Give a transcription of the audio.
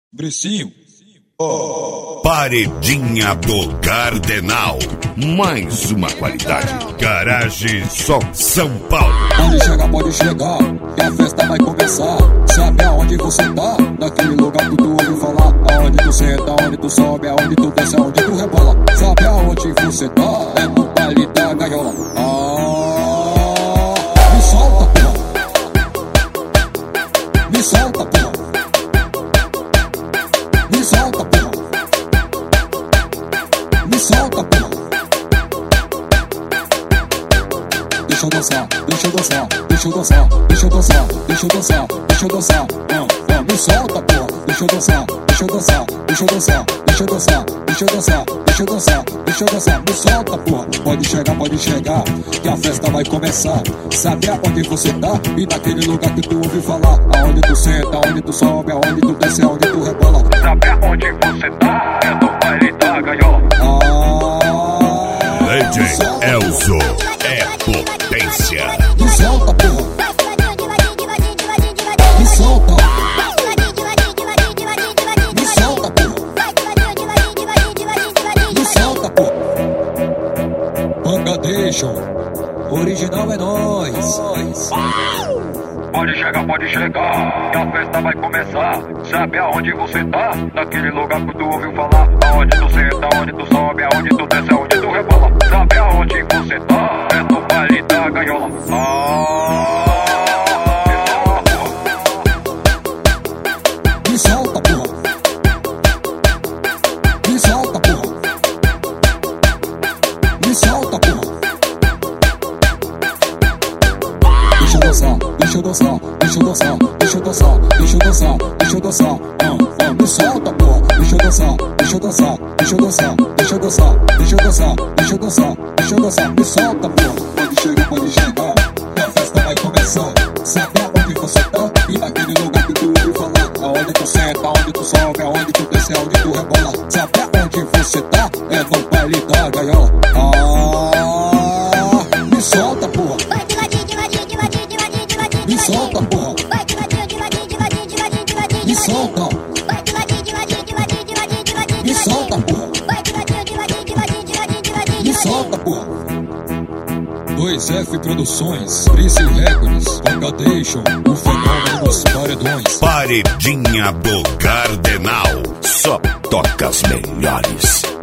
Bricinho. Paredinha do Cardenal. Mais uma qualidade. Garagem Som São Paulo. Pode chegar, que a festa vai começar. Sabe aonde você tá? Naquele lugar que tu ouviu falar. Aonde tu senta, aonde tu sobe, aonde tu desce, aonde tu rebola. Sabe aonde você tá? É no baile da gaiola. Me solta, porra. Me solta, porra. Me solta, porra. Me solta, porra. Deixa eu dançar, deixa eu dançar, deixa eu dançar, deixa eu dançar, deixa eu dançar, deixa eu dançar. Me solta, porra. Deixa eu dançar, deixa eu dançar, deixa eu dançar, deixa eu dançar, deixa eu dançar, deixa eu dançar, deixa eu dançar. Me solta, porra. Pode chegar, que a festa vai começar. Sabe aonde você tá? E naquele lugar que tu ouviu falar. Aonde tu senta, aonde tu sobe, aonde tu desce, aonde tu rebola. Sabe aonde você tá? É no baile da gaiola. DJ Elzo é potência. Me solta, porra. Me solta. Me solta, porra. Me solta, porra. Pancadation. Original é nóis. Pode chegar, que a festa vai começar. Sabe aonde você tá? Naquele lugar que tu ouviu falar. Aonde tu senta, aonde tu sobe, aonde tu desce, aonde tu rebola. Sabe aonde você tá? É no baile da gaiola. Me solta, porra. Me solta, porra. Me solta, porra. Deixa eu dançar, deixa eu dançar, deixa eu dançar, deixa eu dançar, deixa eu dançar, deixa eu dançar. Me solta, porra. Deixa eu dançar, deixa eu dançar, deixa eu dançar, deixa eu dançar, deixa eu dançar, deixa eu dançar, deixa eu dançar. Me solta, porra. Pode chegar, que a festa vai começar. Sabe aonde você tá? E naquele lugar que tu ouviu falar. Aonde tu senta, aonde tu sobe, aonde tu desce, aonde tu rebola. Sabe aonde você tá? É no baile da gaiola. Me solta, porra. Me solta, porra. Me solta. Me solta, porra. Me solta, porra. 2F Produções, Prince Records, Pancadation, o fenômeno dos paredões. Paredinha do Cardenal. Só toca as melhores.